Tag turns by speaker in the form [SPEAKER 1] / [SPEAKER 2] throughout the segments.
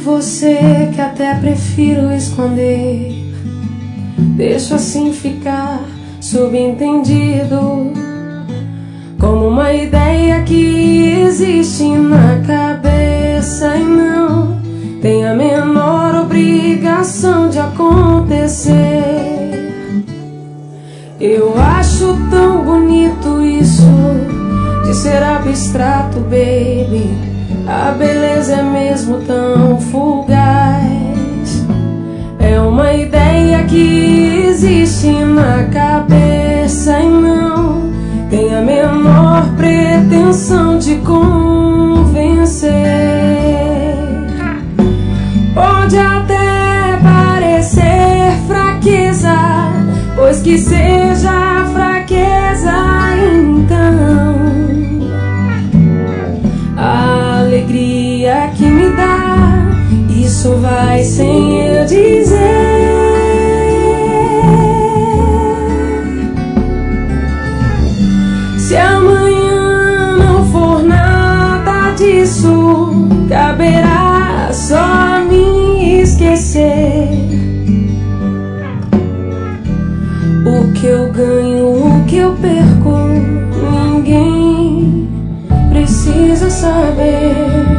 [SPEAKER 1] você que até prefiro esconder. Deixo assim ficar subentendido, como uma ideia que existe na cabeça e não tem a menor obrigação de acontecer. Eu acho tão bonito isso de ser abstrato, baby. A beleza é mesmo tão fugaz. É uma ideia que existe na cabeça e não tem a menor pretensão de convencer. Pode até parecer fraqueza, pois que seja fraqueza então. A alegria que me dá, isso vai sem eu dizer. Se amanhã não for nada disso, caberá só me esquecer. O que eu ganho, o que eu perco, ninguém precisa saber.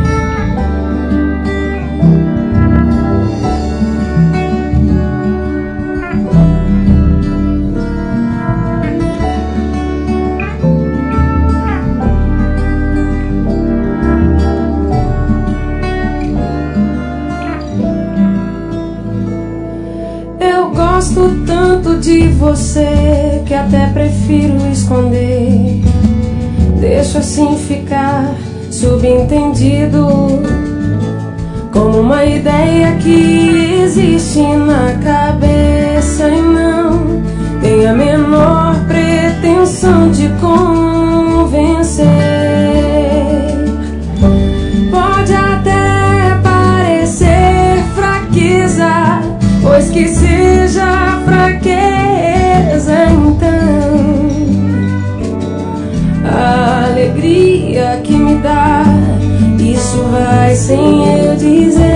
[SPEAKER 1] Gosto tanto de você que até prefiro esconder. Deixo assim ficar subentendido, como uma ideia que existe na cabeça e não tem a menor pretensão de convencer. Pode até parecer fraqueza, pois que seja fraqueza então. A alegria que me dá, isso vai sem eu dizer.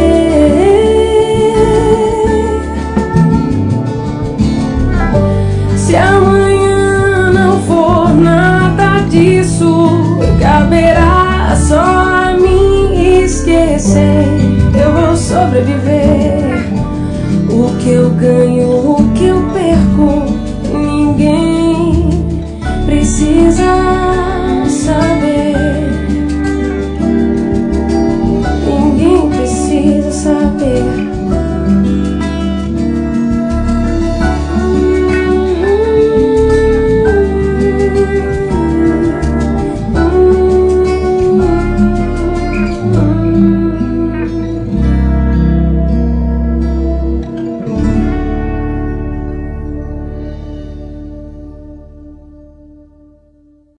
[SPEAKER 1] Se amanhã não for nada disso, caberá só a mim esquecer. Eu vou sobreviver. O que eu ganho